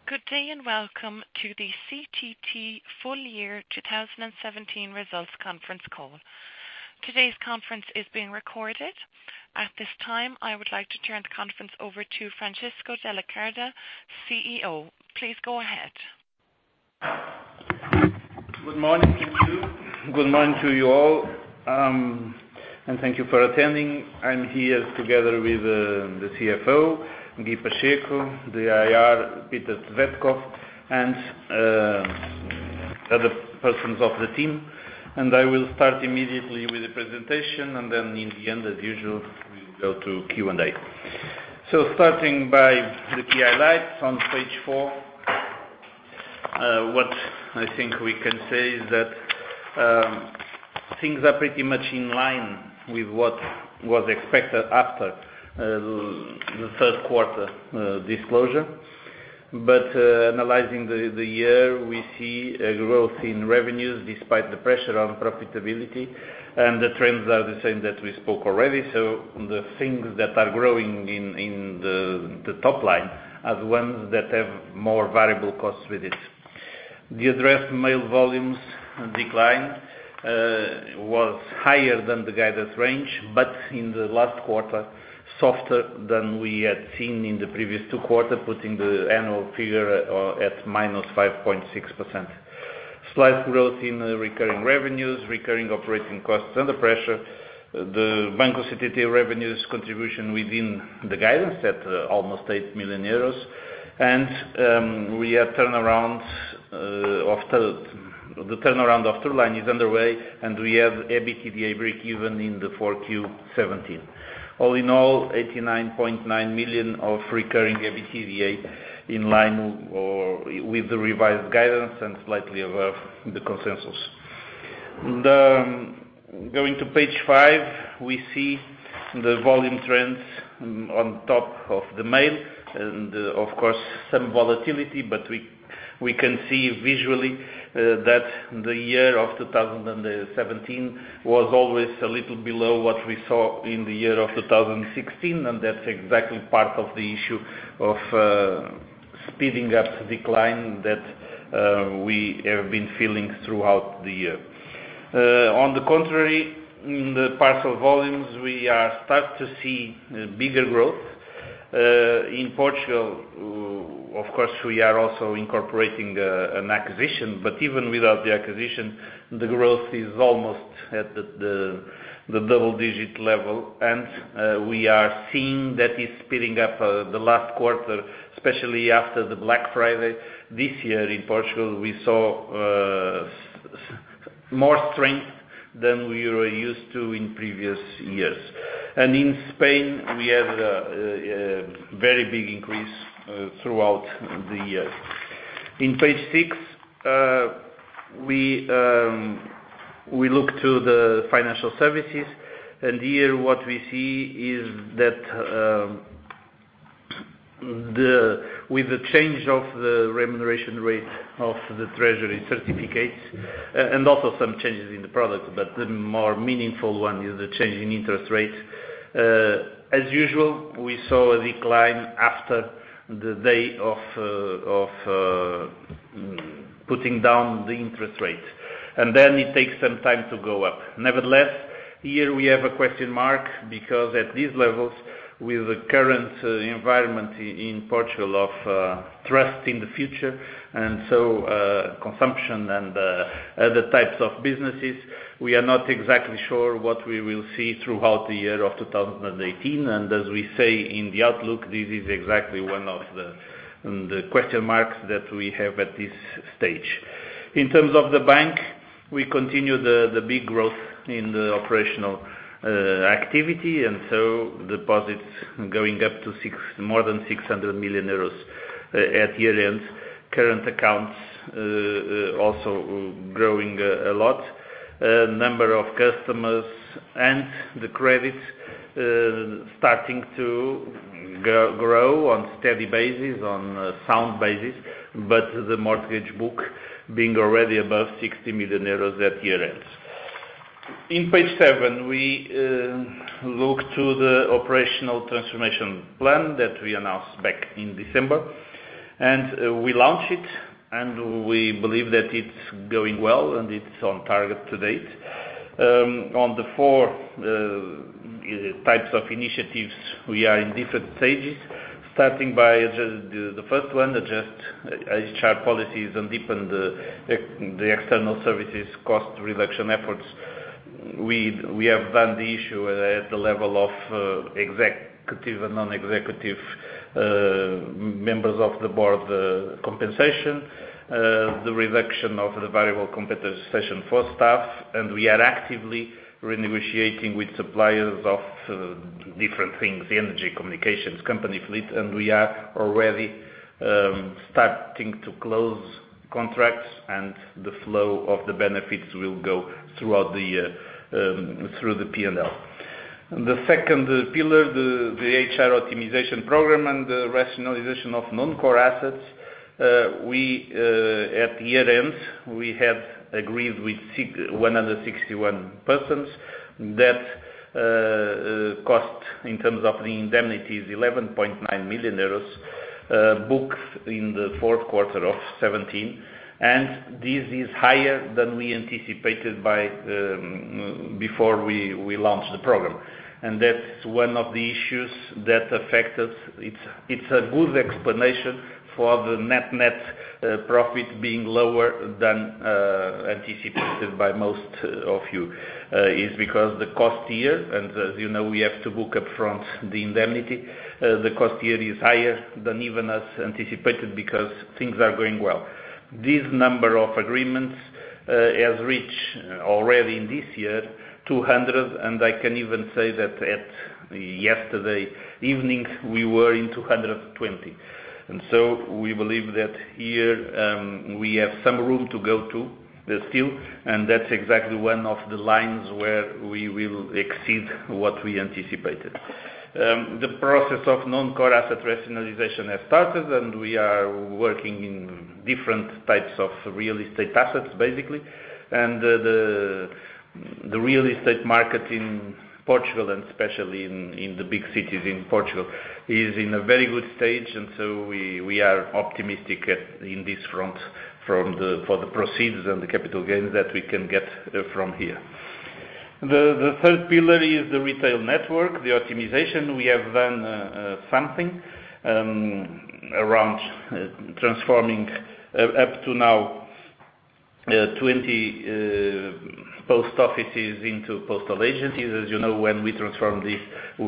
Good day and welcome to the CTT Full Year 2017 Results Conference Call. Today's conference is being recorded. At this time, I would like to turn the conference over to Francisco Della Carda, CEO. Please go ahead. Good morning to you. Good morning to you all. And thank you for attending. I'm here together with the CFO, Guy Pacheco, the IR, Peter Tvetkov, and other persons of the team. And I will start immediately with the presentation, and then in the end, as usual, we'll go to Q&A. So starting by the key highlights on page 4, what I think we can say is that things are pretty much in line with what was expected after the third quarter disclosure. But analyzing the year, we see a growth in revenues despite the pressure on profitability, and the trends are the same that we spoke already. So the things that are growing in the top line are the ones that have more variable costs with it. The addressed mail volumes decline was higher than the guidance range, but in the last quarter, softer than we had seen in the previous 2 quarters, putting the annual figure at minus 5.6%. Slight growth in recurring revenues, recurring operating costs under pressure. The Banco CTT revenues contribution within the guidance at almost 8 million euros. And we have turnaround the turnaround of Tuline is underway, and we have EBITDA break-even in the 4Q17. All in all, 89.9 million of recurring EBITDA in line or with the revised guidance and slightly above the consensus. Going to page 5, we see the volume trends on top of the mail, and of course some volatility, but we can see visually that the year of 2017 was always a little below what we saw in the year of 2016, and that's exactly part of the issue of speeding up decline that we have been feeling throughout the year. On the contrary, in the parcel volumes, we are start to see bigger growth. In Portugal, of course, we are also incorporating an acquisition, but even without the acquisition, the growth is almost at the double-digit level, and we are seeing that is speeding up the last quarter, especially after the Black Friday. This year in Portugal, we saw more strength than we were used to in previous years. And in Spain, we had a very big increase throughout the year. In page 6, we look to the financial services, and here what we see is that with the change of the remuneration rate of the treasury certificates, and also some changes in the product, but the more meaningful one is the change in interest rate. As usual, we saw a decline after the day of putting down the interest rate, and then it takes some time to go up. Nevertheless, here we have a question mark, because at these levels, with the current environment in Portugal of trust in the future, and so consumption and other types of businesses, we are not exactly sure what we will see throughout the year of 2018. And as we say in the outlook, this is exactly one of the question marks that we have at this stage. In terms of the bank, we continue the big growth in the operational activity, and so deposits going up to more than 600 million euros at year end. Current accounts also growing a lot. Number of customers and the credit starting to grow on steady basis, on a sound basis, but the mortgage book being already above 60 million euros at year end. In page 7, we look to the operational transformation plan that we announced back in December. And we launched it, and we believe that it's going well, and it's on target to date. On the 4 types of initiatives, we are in different stages, starting by the first one, adjust HR policies and deepen the external services cost reduction efforts. We have done the issue at the level of executive and non-executive members of the board compensation, the reduction of the variable compensation for staff, and we are actively renegotiating with suppliers of different things, energy, communications, company fleet, and we are already starting to close contracts, and the flow of the benefits will go throughout the year through the P&L. The second pillar, the HR optimization program and the rationalization of non-core assets. At year-end, we had agreed with 161 persons that cost in terms of the indemnity is 11.9 million euros, booked in the fourth quarter of 2017, and this is higher than we anticipated before we launched the program. And that's one of the issues that affect us. It's a good explanation for the net profit being lower than anticipated by most of you, is because the cost here, and as you know, we have to book up front the indemnity, the cost here is higher than even us anticipated because things are going well. This number of agreements has reached already in this year 200, and I can even say that at yesterday evening we were in 220. And so we believe that here we have some room to go to still, and that's exactly one of the lines where we will exceed what we anticipated. The process of non-core asset rationalization has started, and we are working in different types of real estate assets, basically. And the real estate market in Portugal, and especially in the big cities in Portugal, is in a very good stage, and so we are optimistic in this front for the proceeds and the capital gains that we can get from here. The third pillar is the retail network, the optimization. We have done something around transforming up to now 20 post offices into postal agencies. As you know, when we transformed this,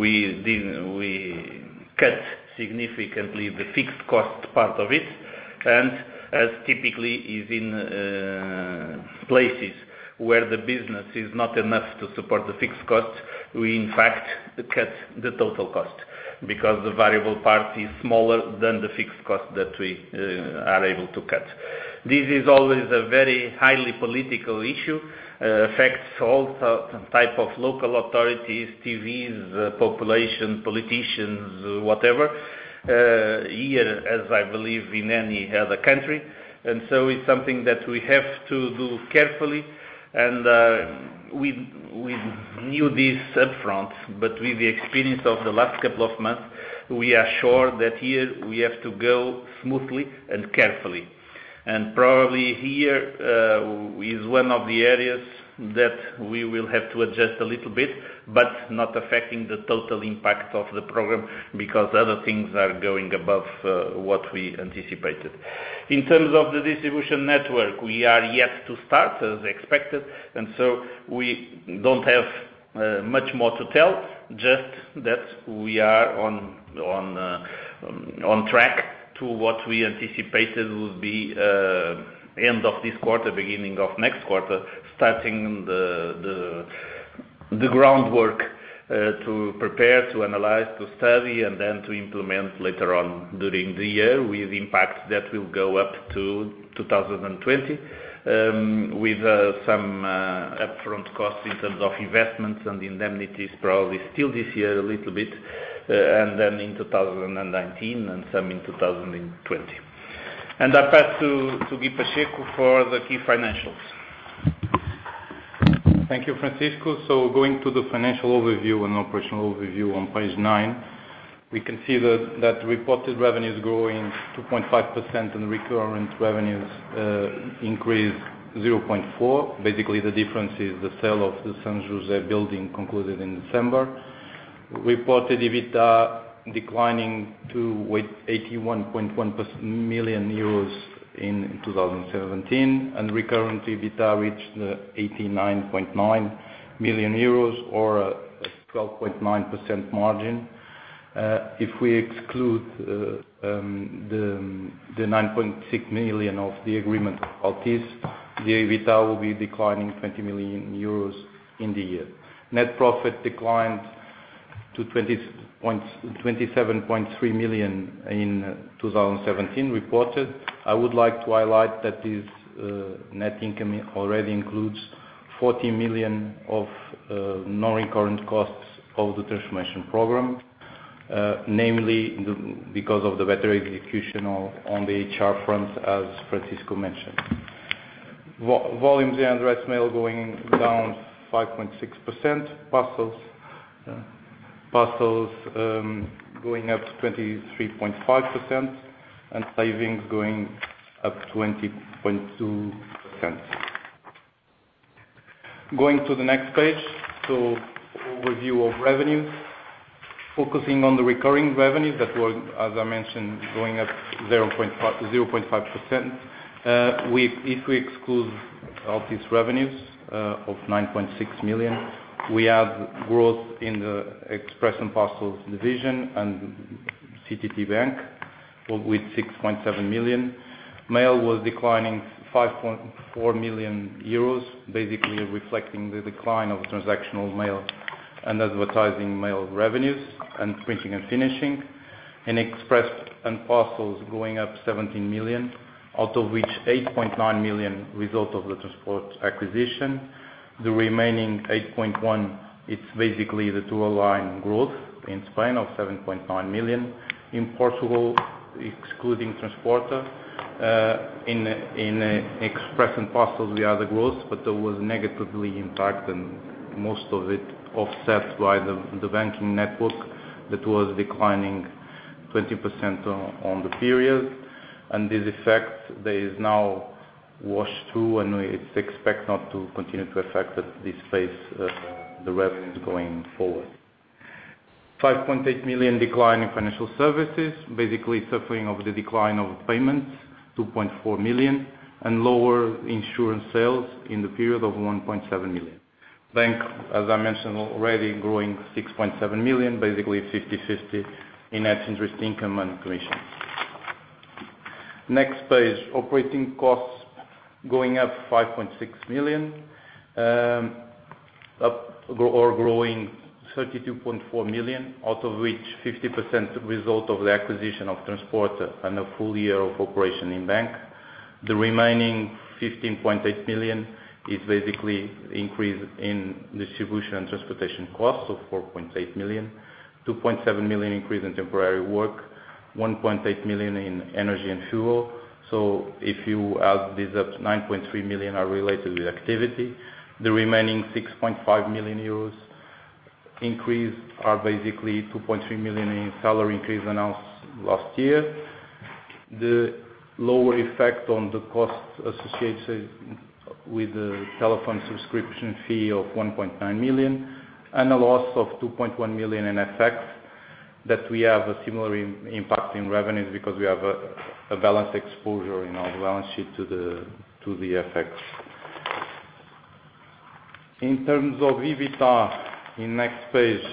we cut significantly the fixed cost part of it, and as typically is in places where the business is not enough to support the fixed costs, we in fact cut the total cost, because the variable part is smaller than the fixed cost that we are able to cut. This is always a very highly political issue, affects all type of local authorities, TVs, population, politicians, whatever, here as I believe in any other country. And so it's something that we have to do carefully, and we knew this up front, but with the experience of the last couple of months, we are sure that here we have to go smoothly and carefully. And probably here is one of the areas that we will have to adjust a little bit, but not affecting the total impact of the program, because other things are going above what we anticipated. In terms of the distribution network, we are yet to start as expected, and so we don't have much more to tell, just that we are on track to what we anticipated would be end of this quarter, beginning of next quarter, starting the groundwork to prepare, to analyze, to study, and then to implement later on during the year, with impacts that will go up to 2020, with some upfront costs in terms of investments and indemnities, probably still this year a little bit, and then in 2019 and some in 2020. And I pass to Guy Pacheco for the key financials. Thank you, Francisco. So going to the financial overview and operational overview on page 9, we can see that reported revenues growing 2.5% and recurrent revenues increased 0.4%. Basically, the difference is the sale of the São José building concluded in December. Reported EBITDA declining to 81.1 million euros in 2017, and recurrent EBITDA reached 89.9 million euros, or a 12.9% margin. If we exclude the 9.6 million of the agreement of Altice, the EBITDA will be declining 20 million euros in the year. Net profit declined to 27.3 million in 2017 reported. I would like to highlight that this net income already includes 40 million of non-recurrent costs of the transformation program, namely because of the better execution on the HR front, as Francisco mentioned. Volumes in address mail going down 5.6%, parcels going up 23.5%, and savings going up 20.2%. Going to the next page, so overview of revenues. Focusing on the recurring revenues that were, as I mentioned, going up 0.5%. If we exclude Altice revenues of 9.6 million, we had growth in the Express and Parcels division and CTT Bank with 6.7 million. Mail was declining 5.4 million euros, basically reflecting the decline of transactional mail and advertising mail revenues and printing and finishing. And Express and Parcels going up 17 million, out of which 8.9 million result of the transport acquisition. The remaining 8.1, it's basically the dual line growth in Spain of 7.9 million. In Portugal, excluding Transporta, in Express and Parcels we had the growth, but there was negatively impacted, and most of it offset by the banking network that was declining 20% on the period. And this effect that is now washed through, and it's expect not to continue to affect at this pace the revenues going forward. 5.8 million decline in financial services, basically suffering of the decline of payments, 2.4 million, and lower insurance sales in the period of 1.7 million. Bank, as I mentioned already, growing 6.7 million, basically 50-50 in net interest income and commissions. Next page, operating costs going up 5.6 million, growing 32.4 million, out of which 50% result of the acquisition of Transporta and a full year of operation in bank. The remaining 15.8 million is basically increase in distribution and transportation costs of 4.8 million, 2.7 million increase in temporary work, 1.8 million in energy and fuel. So if you add these up, 9.3 million are related with activity. The remaining 6.5 million euros increase are basically 2.3 million in salary increase announced last year. The lower effect on the costs associated with the telephone subscription fee of 1.9 million, and a loss of 2.1 million in FX, that we have a similar impact in revenues because we have a balanced exposure in our balance sheet to the FX. In terms of EBITDA, in next page,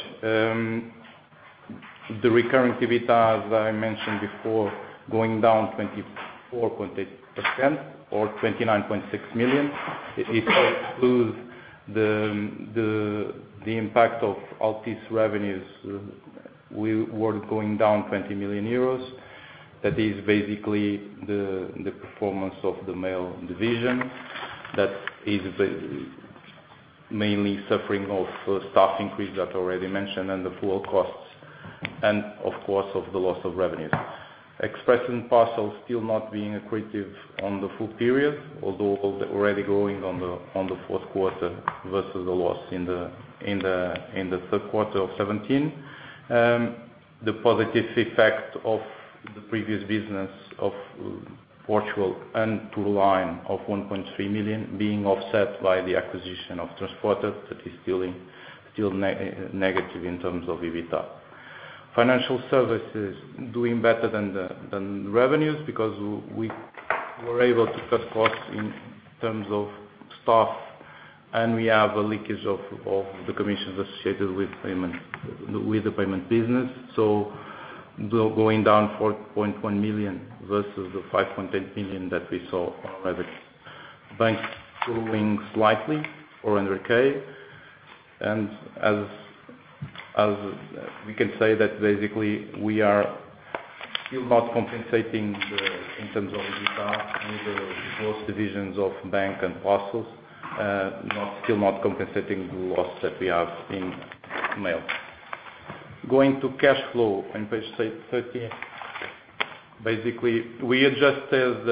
the recurring EBITDA, as I mentioned before, going down 24.8%, or 29.6 million. It includes the impact of Altice revenues. We were going down 20 million euros. That is basically the performance of the mail division, that is mainly suffering of staff increase that I already mentioned, and the fuel costs, and of course of the loss of revenues. Express and Parcels still not being accretive on the full period, although already growing on the fourth quarter versus the loss in the third quarter of 2017. the positive effect of the previous business of Portugal and Turoline of 1.3 million being offset by the acquisition of Transporta that is still negative in terms of EBITDA. Financial services doing better than revenues because we were able to cut costs in terms of staff, and we have a leakage of the commissions associated with the payment business. Going down 4.1 million versus the 5.8 million that we saw on revenue. Bank growing slightly, 400K, and as we can say that basically we are still not compensating in terms of EBITDA with the growth divisions of bank and parcels, still not compensating the loss that we have in mail. Going to cash flow on page 13. Basically, we adjusted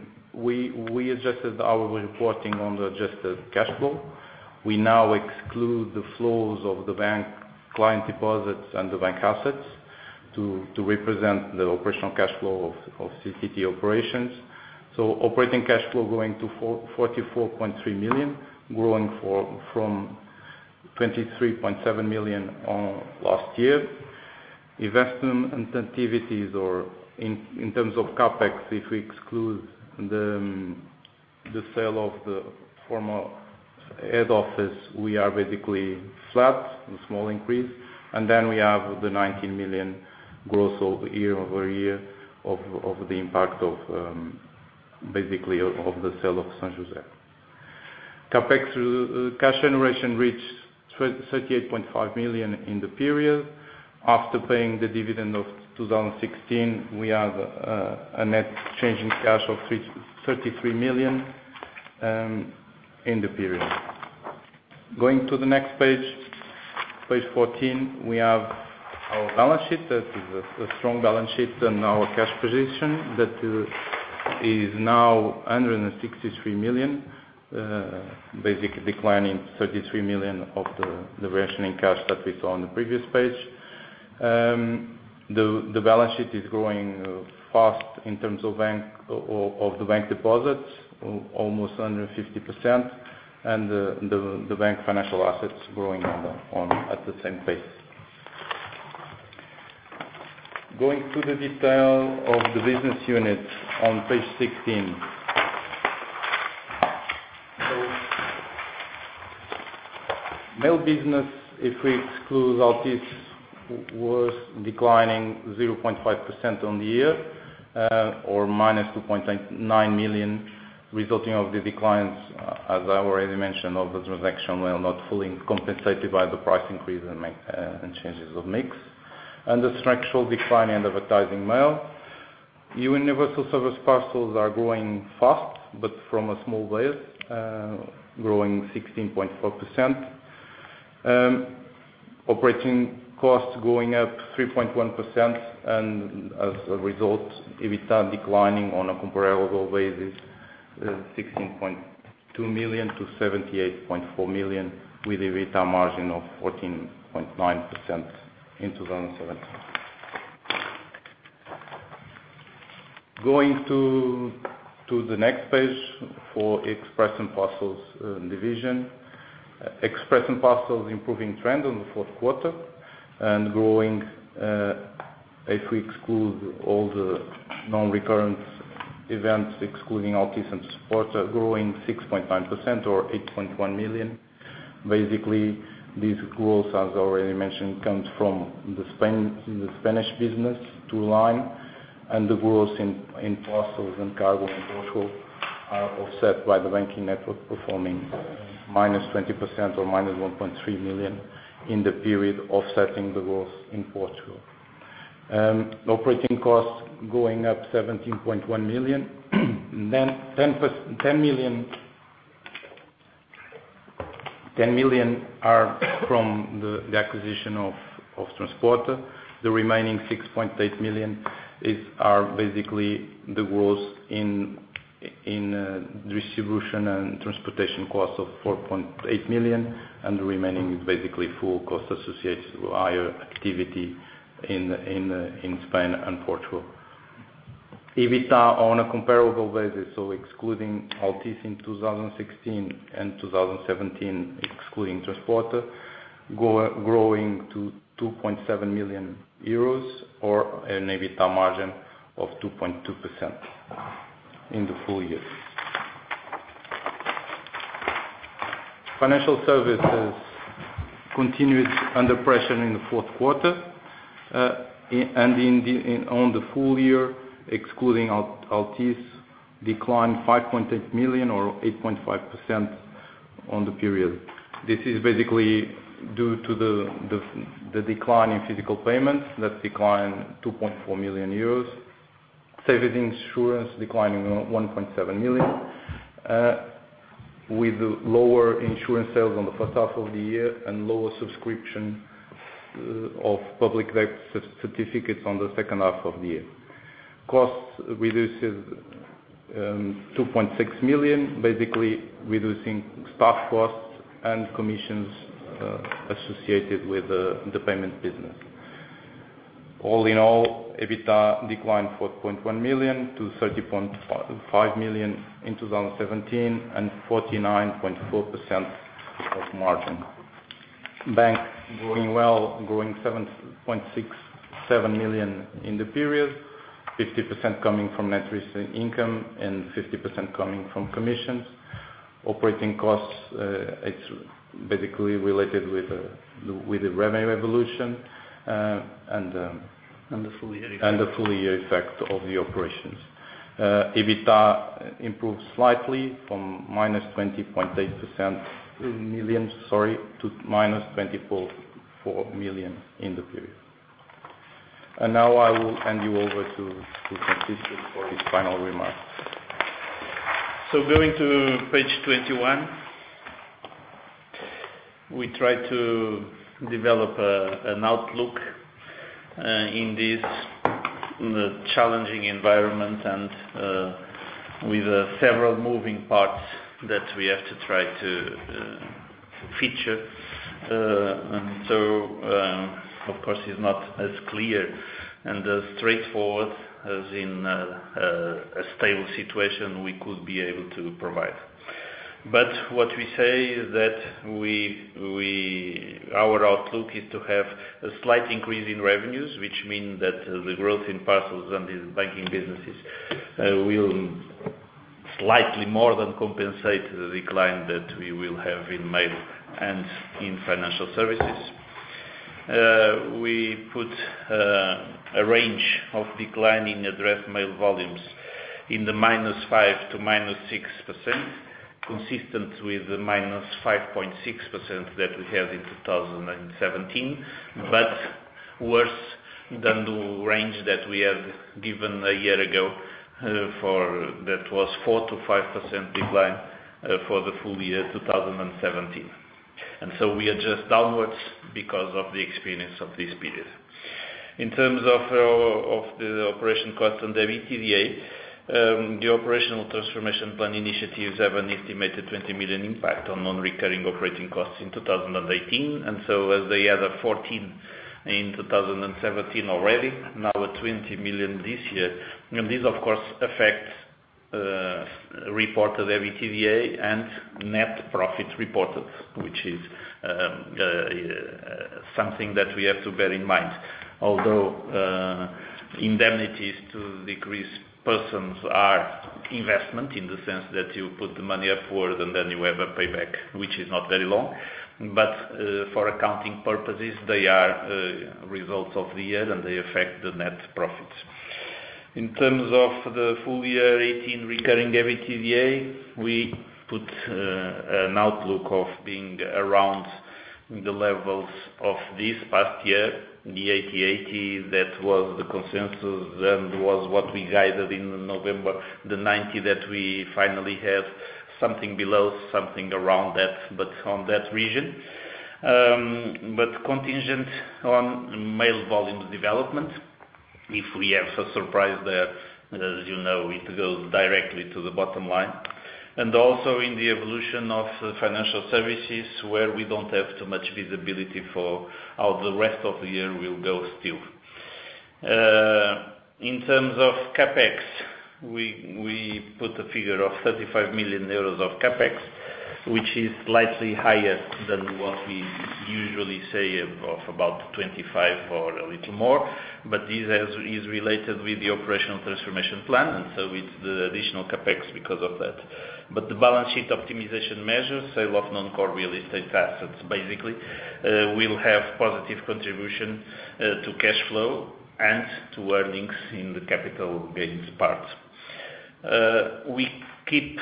our reporting on the adjusted cash flow. We now exclude the flows of the bank client deposits and the bank assets to represent the operational cash flow of CTT operations. Operating cash flow going to 44.3 million, growing from 23.7 million on last year. Investment activities or in terms of CapEx, if we exclude the sale of the former head office, we are basically flat, a small increase. Then we have the 19 million growth year-over-year of the impact of basically of the sale of São José. CapEx cash generation reached 38.5 million in the period. After paying the dividend of 2016, we have a net change in cash of 33 million in the period. Going to the next page 14, we have our balance sheet. That is a strong balance sheet, and our cash position that is now 163 million, basically declining 33 million of the rationing cash that we saw on the previous page. The balance sheet is growing fast in terms of the bank deposits, almost 150%, and the bank financial assets growing at the same pace. Going to the detail of the business unit on page 16. Mail business, if we exclude Altice, was declining 0.5% on the year, or minus 2.9 million, resulting of the declines, as I already mentioned, of the transaction mail not fully compensated by the price increase and changes of mix, and the structural decline in advertising mail. Universal Service Parcels are growing fast, but from a small base, growing 16.4%. Operating costs going up 3.1%, and as a result, EBITDA declining on a comparable basis, 16.2 million to 78.4 million, with EBITDA margin of 14.9% in 2017. Going to the next page for Express and Parcels division. Express and Parcels improving trend on the fourth quarter and growing, if we exclude all the non-recurrent events, excluding Altice and Transporta, growing 6.9% or 8.1 million. Basically, this growth, as already mentioned, comes from the Spanish business, Turoline, and the growth in parcels and cargo in Portugal are offset by the banking network performing minus 20% or minus 1.3 million in the period, offsetting the growth in Portugal. Operating costs going up 17.1 million, then 10 million are from the acquisition of Transporta. The remaining 6.8 million are basically the growth in distribution and transportation costs of 4.8 million, and the remaining is basically full cost associated with higher activity in Spain and Portugal. EBITDA on a comparable basis, so excluding Altice in 2016 and 2017, excluding Transporter, growing to 2.7 million euros or an EBITDA margin of 2.2% in the full year. Financial services continued under pressure in the fourth quarter, and on the full year, excluding Altice, declined 5.8 million or 8.5% on the period. This is basically due to the decline in physical payments that declined 2.4 million euros. Savings insurance declining 1.7 million, with lower insurance sales on the first half of the year and lower subscription of public debt certificates on the second half of the year. Costs reduces 2.6 million, basically reducing staff costs and commissions associated with the payment business. All in all, EBITDA declined 4.1 million to 30.5 million in 2017 and 49.4% of margin. Bank growing well, growing 7.67 million in the period, 50% coming from net interest income and 50% coming from commissions. Operating costs, it's basically related with the revenue evolution and the full year effect of the operations. EBITDA improved slightly from minus 20.8 million to minus 24 million in the period. And now I will hand you over to Francisco for his final remarks. So going to page 21, we try to develop an outlook in this challenging environment and with several moving parts that we have to try to feature. And so, of course, it's not as clear and as straightforward as in a stable situation we could be able to provide. But what we say is that our outlook is to have a slight increase in revenues, which means that the growth in parcels and the banking businesses will slightly more than compensate the decline that we will have in mail and in financial services. We put a range of decline in addressed mail volumes in the -5% to -6%, consistent with the -5.6% that we had in 2017, but worse than the range that we had given a year ago, that was 4 to 5% decline for the full year 2017. And so we adjust downwards because of the experience of this period. In terms of the operation cost and the EBITDA, the operational transformation plan initiatives have an estimated 20 million impact on non-recurring operating costs in 2018, and so as they had a 14 in 2017 already, now a 20 million this year. And this, of course, affects reported EBITDA and net profit reported, which is something that we have to bear in mind. Although indemnities to decrease persons are investment in the sense that you put the money upward and then you have a payback, which is not very long. But for accounting purposes, they are results of the year and they affect the net profits. In terms of the full year 18 recurring EBITDA, we put an outlook of being around the levels of this past year, the 80 that was the consensus and was what we guided in November, the 90 that we finally had, something below, something around that, but on that region. But contingent on mail volumes development. If we have a surprise there, as you know, it goes directly to the bottom line. And also in the evolution of financial services, where we don't have too much visibility for how the rest of the year will go still. In terms of CapEx, we put a figure of 35 million euros of CapEx, which is slightly higher than what we usually say of about 25 or a little more. But this is related with the operational transformation plan, and so it's the additional CapEx because of that. But the balance sheet optimization measures, sale of non-core real estate assets, basically, will have positive contribution to cash flow and to earnings in the capital gains part. We keep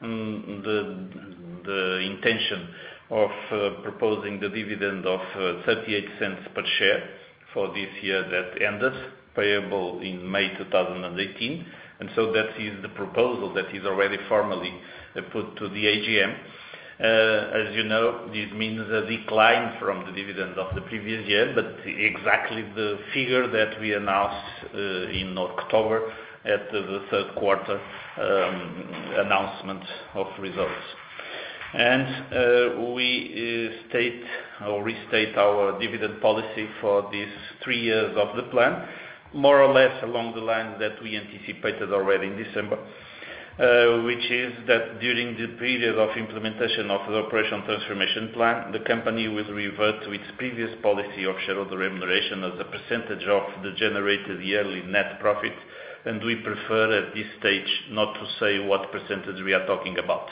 the intention of proposing the dividend of 38 per share for this year that ended, payable in May 2018. And so that is the proposal that is already formally put to the AGM. As you know, this means a decline from the dividend of the previous year, but exactly the figure that we announced in October at the third quarter announcement of results. And we state or restate our dividend policy for these 3 years of the plan, more or less along the lines that we anticipated already in December, which is that during the period of implementation of the operational transformation plan, the company will revert to its previous policy of shareholder remuneration as a percentage of the generated yearly net profit, and we prefer at this stage not to say what percentage we are talking about.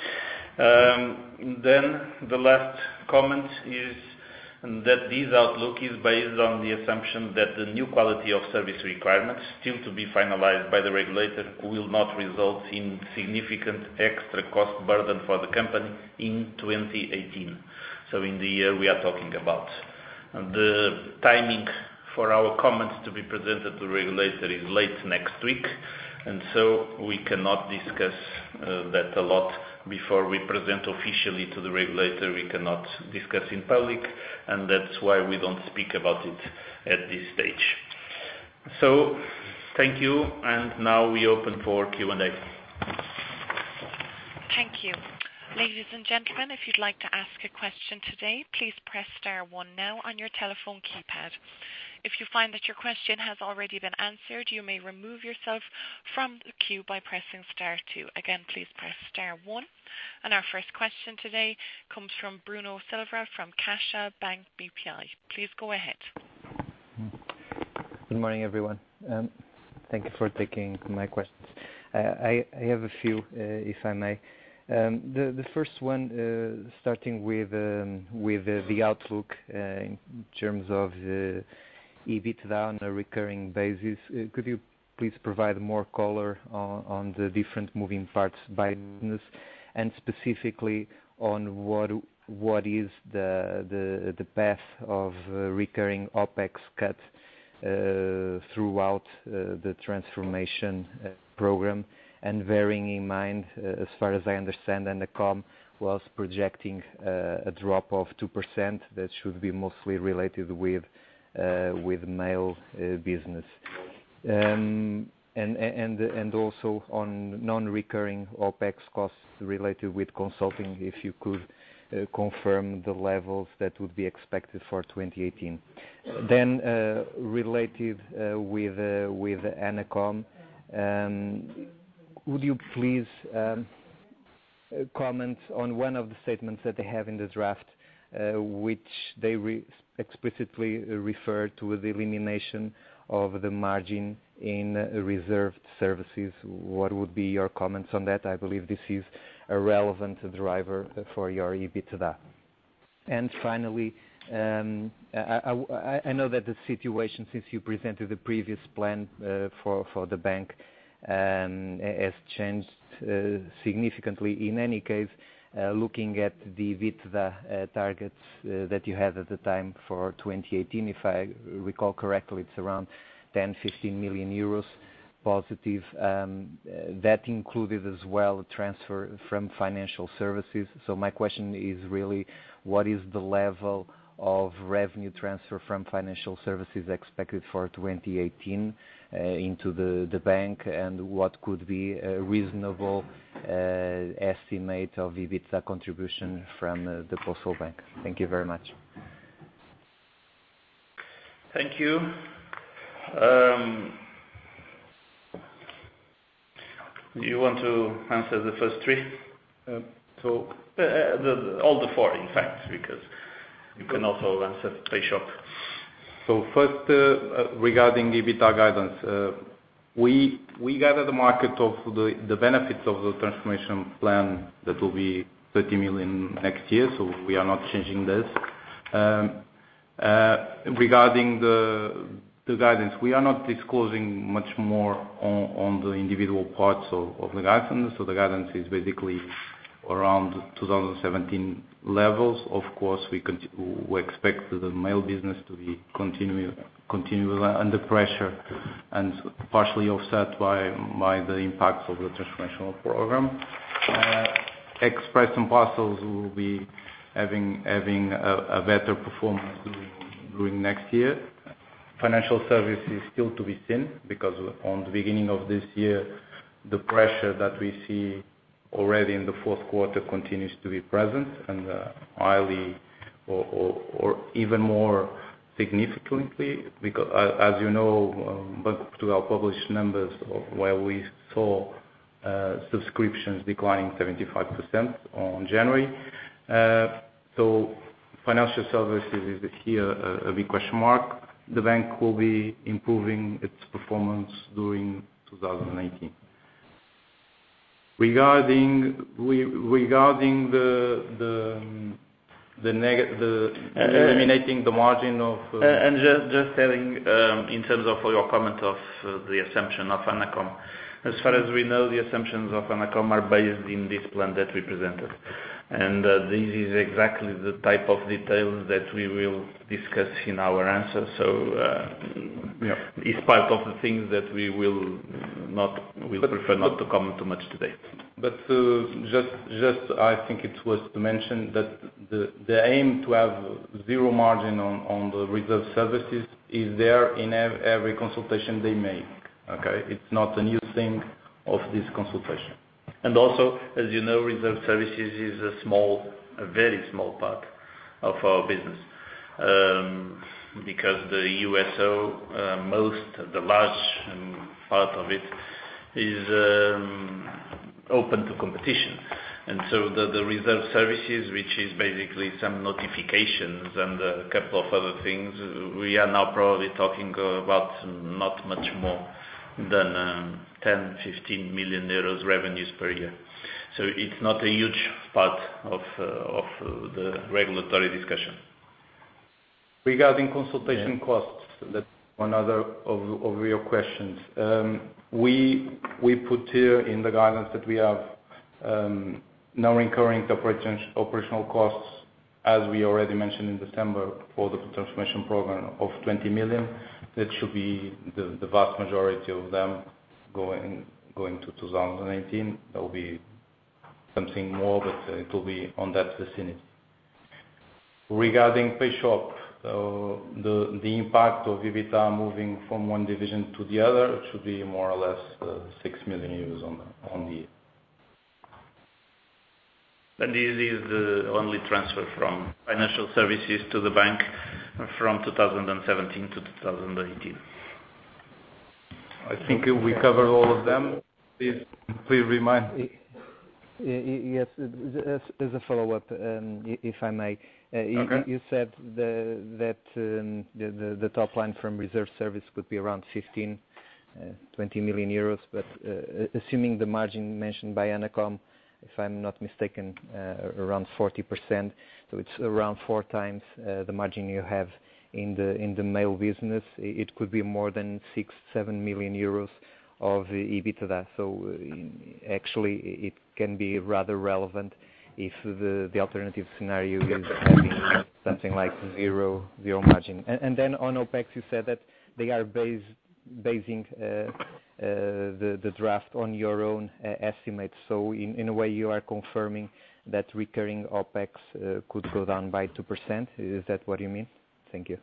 Then the last comment is that this outlook is based on the assumption that the new quality of service requirements, still to be finalized by the regulator, will not result in significant extra cost burden for the company in 2018. So in the year we are talking about. The timing for our comments to be presented to the regulator is late next week, and so we cannot discuss that a lot before we present officially to the regulator. We cannot discuss in public, and that's why we don't speak about it at this stage. So, thank you, and now we open for Q&A. Thank you. Ladies and gentlemen, if you'd like to ask a question today, please press star 1 now on your telephone keypad. If you find that your question has already been answered, you may remove yourself from the queue by pressing star 2. Again, please press star 1. And our first question today comes from Bruno Silva from CaixaBank BPI. Please go ahead. Good morning, everyone. Thank you for taking my questions. I have a few, if I may. The first one, starting with the outlook in terms of EBITDA on a recurring basis. Could you please provide more color on the different moving parts by business, and specifically on what is the path of recurring OPEX cut throughout the transformation program, and bearing in mind, as far as I understand, ANACOM was projecting a drop of 2% that should be mostly related with mail business, and also on non-recurring OPEX costs related with consulting, if you could confirm the levels that would be expected for 2018. Then related with ANACOM, would you please comment on one of the statements that they have in the draft, which they explicitly refer to the elimination of the margin in reserved services? What would be your comments on that? I believe this is a relevant driver for your EBITDA. And finally, I know that the situation since you presented the previous plan for the bank has changed significantly. In any case, looking at the EBITDA targets that you had at the time for 2018, if I recall correctly, it's around 10-15 million euros positive. That included as well a transfer from financial services. So my question is really, what is the level of revenue transfer from financial services expected for 2018 into the bank, and what could be a reasonable estimate of EBITDA contribution from the Postal Bank? Thank you very much. Thank you. You want to answer the first three? So all the four, in fact, because you can also answer PayShop. So first, regarding EBITDA guidance, we gather the market of the benefits of the transformation plan that will be 30 million next year, so we are not changing this. Regarding the guidance, we are not disclosing much more on the individual parts of the guidance. So the guidance is basically around 2017 levels. Of course, we expect the mail business to be continue under pressure and partially offset by the impacts of the transformational program. Express and parcels will be having a better performance during next year. Financial services is still to be seen, because on the beginning of this year, the pressure that we see already in the fourth quarter continues to be present, and highly or even more significantly, because as you know, Banco de Portugal published numbers where we saw subscriptions declining 75% on January. So financial services is here a big question mark. The bank will be improving its performance during 2018. Regarding eliminating the margin of and just adding in terms of your comment of the assumption of ANACOM. As far as we know, the assumptions of ANACOM are based in this plan that we presented. And this is exactly the type of details that we will discuss in our answer. So it's part of the things that we will prefer not to comment too much today. But just I think it's worth to mention that the aim to have zero margin on the reserve services is there in every consultation they make. Okay, it's not a new thing of this consultation. And also, as you know, reserve services is a very small part of our business, because the USO, the large part of it is open to competition. And so the reserve services, which is basically some notifications and a couple of other things, we are now probably talking about not much more than 10-15 million euros revenues per year. So it's not a huge part of the regulatory discussion. Regarding consultation costs, that's one other of your questions. We put here in the guidance that we have non-recurring operational costs, as we already mentioned in December, for the transformation program of 20 million. That should be the vast majority of them going to 2018. There will be something more, but it will be on that vicinity. Regarding PayShop, the impact of EBITDA moving from one division to the other should be more or less 6 million euros on the year. And this is the only transfer from financial services to the bank from 2017 to 2018. I think we covered all of them. Please remind. Yes, as a follow-up, if I may. Okay. You said that the top line from reserve service could be around 15-20 million euros, but assuming the margin mentioned by ANACOM, if I'm not mistaken, around 40%, so it's around 4 times the margin you have in the mail business. It could be more than 6-7 million euros of EBITDA. So actually, it can be rather relevant if the alternative scenario is having something like zero margin. And then on OPEX, you said that they are basing the draft on your own estimates. So in a way, you are confirming that recurring OPEX could go down by 2%. Is that what you mean? Thank you.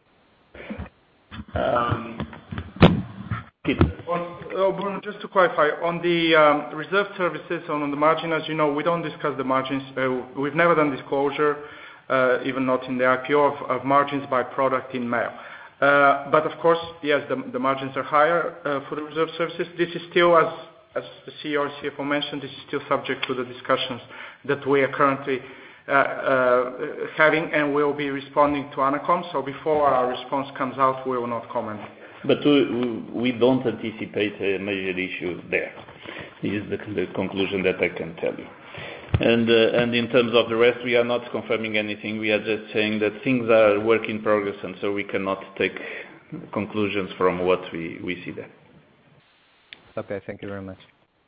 Bruno, just to clarify, on the reserve services, on the margin, as you know, we don't discuss the margins. We've never done disclosure, even not in the IPO, of margins by product in mail. But of course, yes, the margins are higher for the reserve services. This is still, as the CEO or CFO mentioned, this is still subject to the discussions that we are currently having, and we'll be responding to ANACOM. So before our response comes out, we will not comment. But we don't anticipate a major issue there. This is the conclusion that I can tell you. And in terms of the rest, we are not confirming anything. We are just saying that things are work in progress, and so we cannot take conclusions from what we see there. Okay, thank you very much.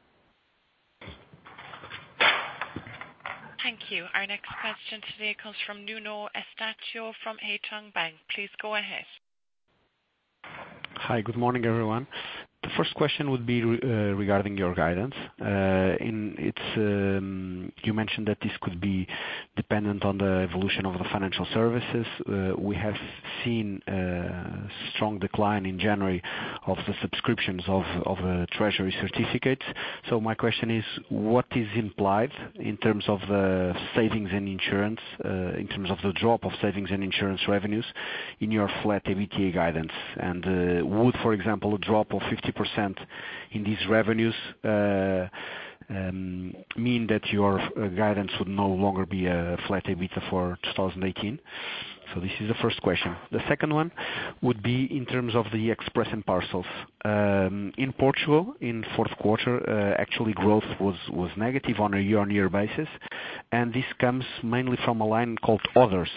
Thank you. Our next question today comes from Nuno Estácio from Haitong Bank. Please go ahead. Hi, good morning, everyone. The first question would be regarding your guidance. You mentioned that this could be dependent on the evolution of the financial services. We have seen a strong decline in January of the subscriptions of treasury certificates. So my question is, what is implied in terms of the savings and insurance, in terms of the drop of savings and insurance revenues in your flat EBITDA guidance? And would, for example, a drop of 50% in these revenues mean that your guidance would no longer be a flat EBITDA for 2018? So this is the first question. The second one would be in terms of the Express and Parcels. In Portugal, in fourth quarter, actually growth was negative on a year-on-year basis, and this comes mainly from a line called Others,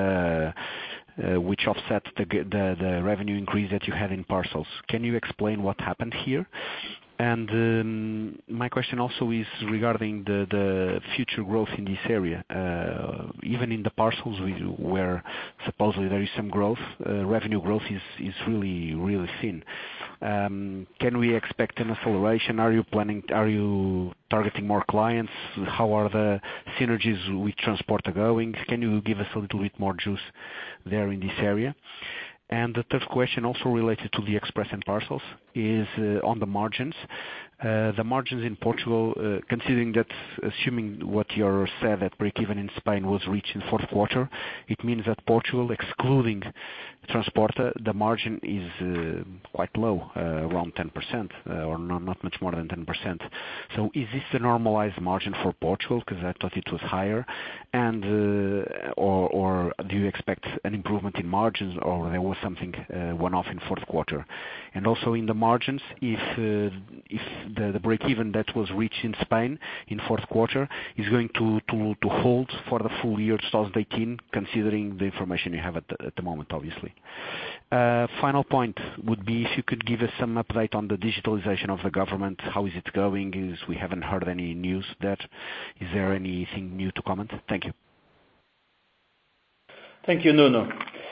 which offset the revenue increase that you had in parcels. Can you explain what happened here? And my question also is regarding the future growth in this area. Even in the parcels where supposedly there is some growth, revenue growth is really, really thin. Can we expect an acceleration? Are you targeting more clients? How are the synergies with Transporta going? Can you give us a little bit more juice there in this area? And the third question, also related to the Express and Parcels, is on the margins. The margins in Portugal, considering that, assuming what you said, that break-even in Spain was reached in fourth quarter, it means that Portugal, excluding Transporta, the margin is quite low, around 10%, or not much more than 10%. So is this the normalized margin for Portugal? Because I thought it was higher. And or do you expect an improvement in margins, or there was something one-off in fourth quarter? And also in the margins, if the break-even that was reached in Spain in fourth quarter is going to hold for the full year 2018, considering the information you have at the moment, obviously. Final point would be if you could give us some update on the digitalization of the government. How is it going? We haven't heard any news there. Is there anything new to comment? Thank you. Thank you, Nuno.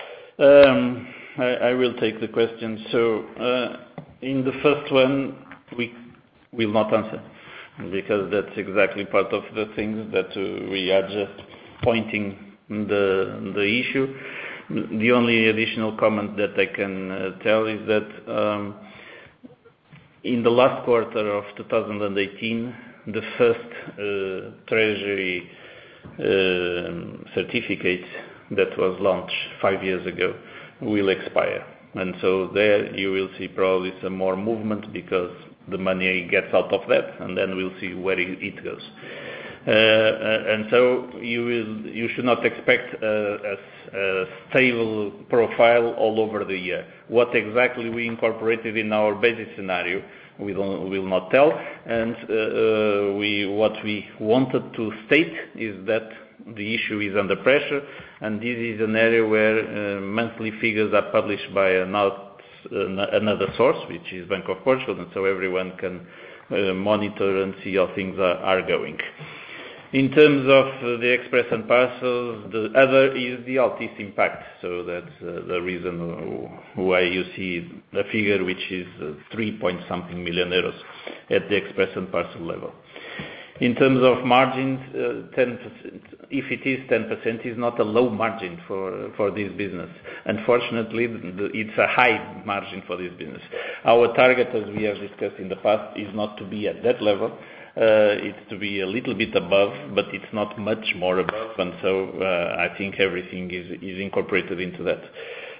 I will take the question. So in the first one, we will not answer, because that's exactly part of the things that we are just pointing the issue. The only additional comment that I can tell is that in the last quarter of 2018, the first treasury certificate that was launched 5 years ago will expire. And so there you will see probably some more movement, because the money gets out of that, and then we'll see where it goes. And so you should not expect a stable profile all over the year. What exactly we incorporated in our basic scenario, we will not tell. And what we wanted to state is that the issue is under pressure, and this is an area where monthly figures are published by another source, which is Banco de Portugal, and so everyone can monitor and see how things are going. In terms of the Express and Parcels, the other is the Altice impact. So that's the reason why you see the figure, which is 3-point-something million euros at the Express and Parcel level. In terms of margins, 10%, if it is 10%, is not a low margin for this business. Unfortunately, it's a high margin for this business. Our target, as we have discussed in the past, is not to be at that level. It's to be a little bit above, but it's not much more above, and so I think everything is incorporated into that.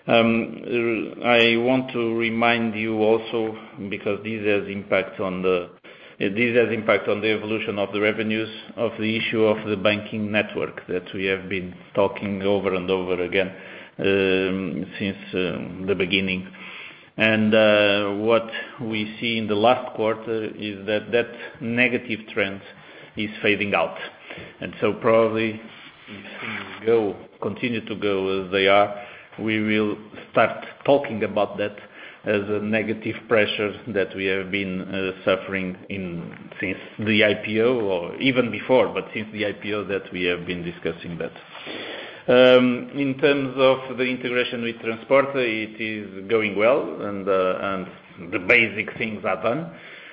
I want to remind you also, because this has impact on the evolution of the revenues, of the issue of the banking network that we have been talking over and over again since the beginning. And what we see in the last quarter is that negative trend is fading out. And so probably if things continue to go as they are, we will start talking about that as a negative pressure that we have been suffering since the IPO, or even before, but since the IPO that we have been discussing that. In terms of the integration with Transporter, it is going well, and the basic things are done.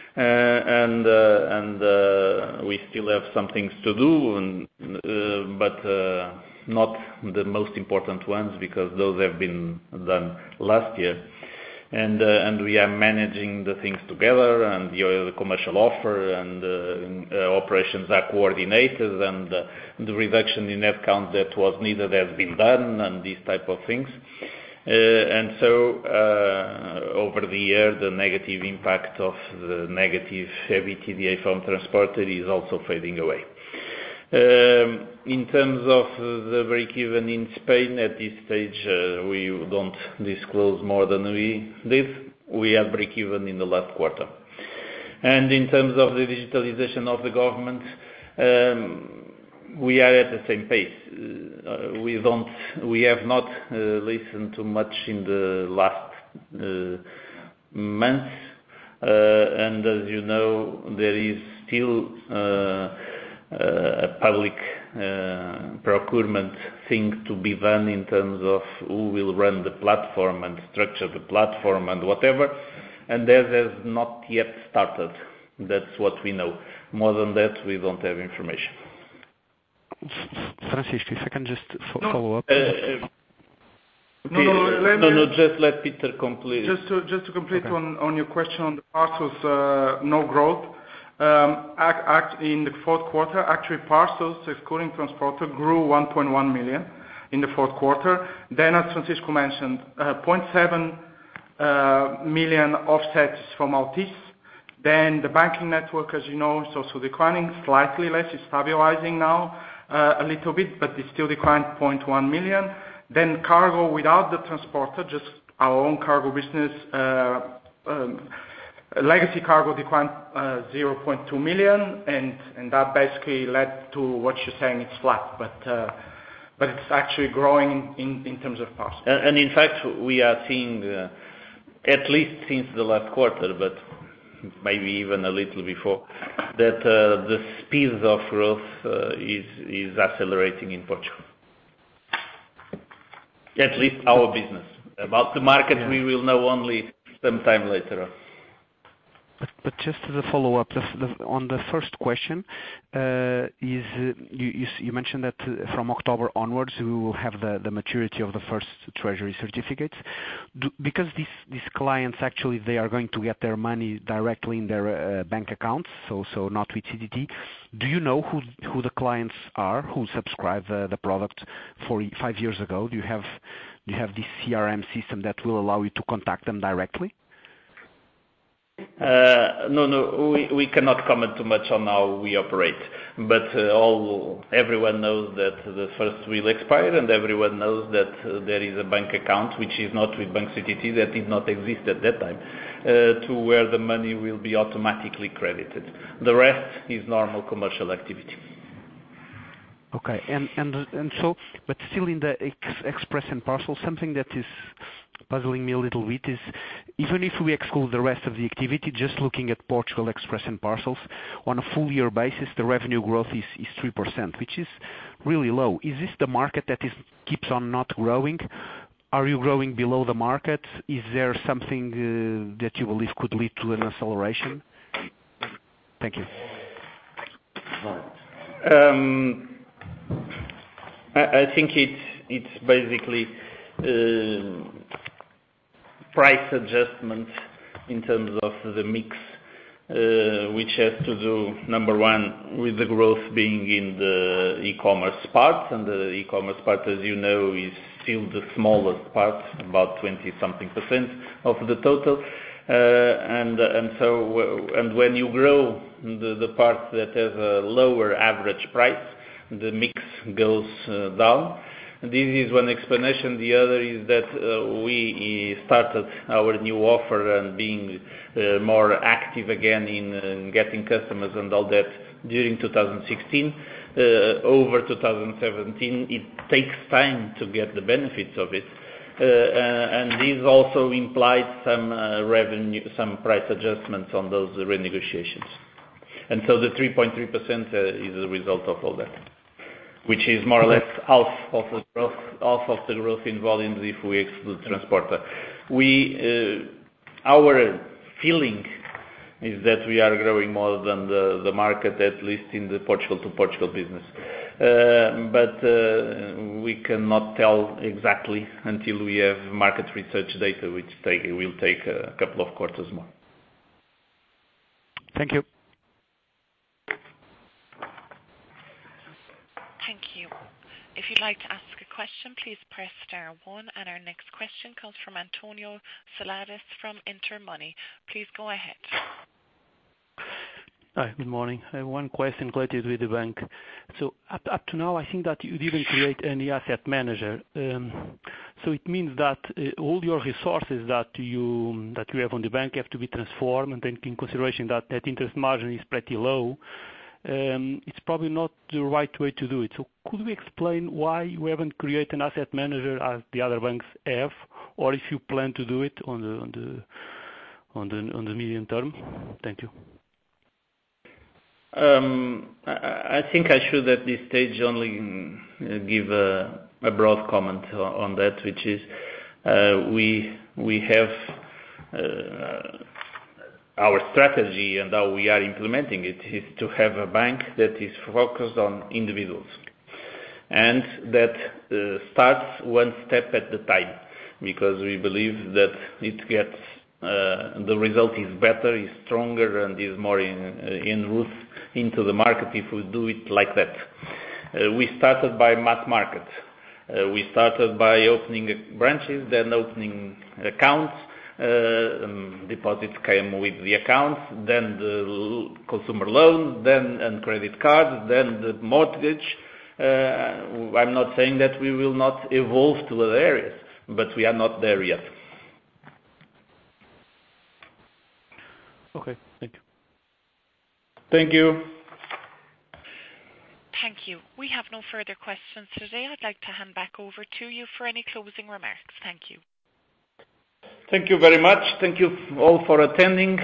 We still have some things to do, but not the most important ones, because those have been done last year. And we are managing the things together, and the commercial offer and operations are coordinated, and the reduction in headcount that was needed has been done, and these type of things. And so over the year, the negative impact of the negative EBITDA from Transporter is also fading away. In terms of the break-even in Spain, at this stage, we don't disclose more than we did. We have break-even in the last quarter. And in terms of the digitalization of the government, we are at the same pace. We have not listened too much in the last months, and as you know, there is still a public procurement thing to be done in terms of who will run the platform and structure the platform and whatever, and that has not yet started. That's what we know. More than that, we don't have information. Francisco, if I can just follow up. No, just let Peter complete. Just to complete on your question on the parcels, no growth. In the fourth quarter, actually parcels, excluding Transporter, grew 1.1 million in the fourth quarter. Then, as Francisco mentioned, 0.7 million offsets from Altice. Then the banking network, as you know, is also declining slightly less. It's stabilizing now a little bit, but it still declined 0.1 million. Then cargo without the Transporter, just our own cargo business, legacy cargo declined 0.2 million, and that basically led to what you're saying, it's flat, but it's actually growing in terms of parcels. And in fact, we are seeing, at least since the last quarter, but maybe even a little before, that the speed of growth is accelerating in Portugal. At least our business. About the market, we will know only sometime later on. But just as a follow-up, on the first question, you mentioned that from October onwards we will have the maturity of the first treasury certificates. Because these clients actually they are going to get their money directly in their bank accounts, so not with CTT. Do you know who the clients are who subscribed the product 5 years ago? Do you have this CRM system that will allow you to contact them directly? No, we cannot comment too much on how we operate. But everyone knows that the first will expire, and everyone knows that there is a bank account which is not with Bank CTT, that did not exist at that time, to where the money will be automatically credited. The rest is normal commercial activity. Okay, and so, but still in the Express and Parcel, something that is puzzling me a little bit is, even if we exclude the rest of the activity, just looking at Portugal Express and Parcels, on a full year basis, the revenue growth is 3%, which is really low. Is this the market that keeps on not growing? Are you growing below the market? Is there something that you believe could lead to an acceleration? Thank you. I think it's basically price adjustments in terms of the mix which has to do, number one, with the growth being in the e-commerce part. And the e-commerce part, as you know, is still the smallest part, about 20-something% of the total. And when you grow the part that has a lower average price, the mix goes down. This is one explanation. The other is that we started our new offer and being more active again in getting customers and all that during 2016. Over 2017, it takes time to get the benefits of it. And this also implied some revenue, some price adjustments on those renegotiations. And so the 3.3% is a result of all that, which is more or less half of the growth in volumes if we exclude Transporta. Our feeling is that we are growing more than the market, at least in the Portugal to Portugal business. But we cannot tell exactly until we have market research data, which will take a couple of quarters more. Thank you. Thank you. If you'd like to ask a question, please press star 1. And our next question comes from Antonio Salades from Intermoney. Please go ahead. Hi, good morning. I have one question related with the bank. So up to now, I think that you didn't create any asset manager. So it means that all your resources that you have on the bank have to be transformed, and taking in consideration that net interest margin is pretty low. It's probably not the right way to do it. So could we explain why you haven't created an asset manager as the other banks have, or if you plan to do it on the medium term? Thank you. I think I should at this stage only give a broad comment on that, which is we have our strategy, and how we are implementing it is to have a bank that is focused on individuals, and that starts one step at a time, because we believe that it gets the result is better, is stronger, and is more in route into the market if we do it like that. We started by mass market. We started by opening branches, then opening accounts. Deposits came with the accounts, then the consumer loans, then and credit cards, then the mortgage. I'm not saying that we will not evolve to other areas, but we are not there yet. Okay, thank you. Thank you. Thank you. We have no further questions today. I'd like to hand back over to you for any closing remarks. Thank you. Thank you very much. Thank you all for attending.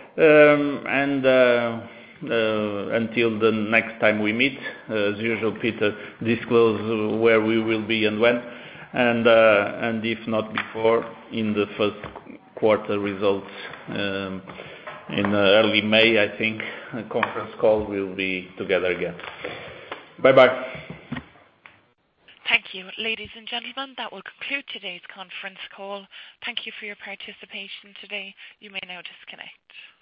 Until the next time we meet, as usual, Peter disclose where we will be and when, and if not before, in the first quarter results in early May, I think, a conference call, we'll be together again. Bye-bye. Thank you. Ladies and gentlemen, that will conclude today's conference call. Thank you for your participation today. You may now disconnect.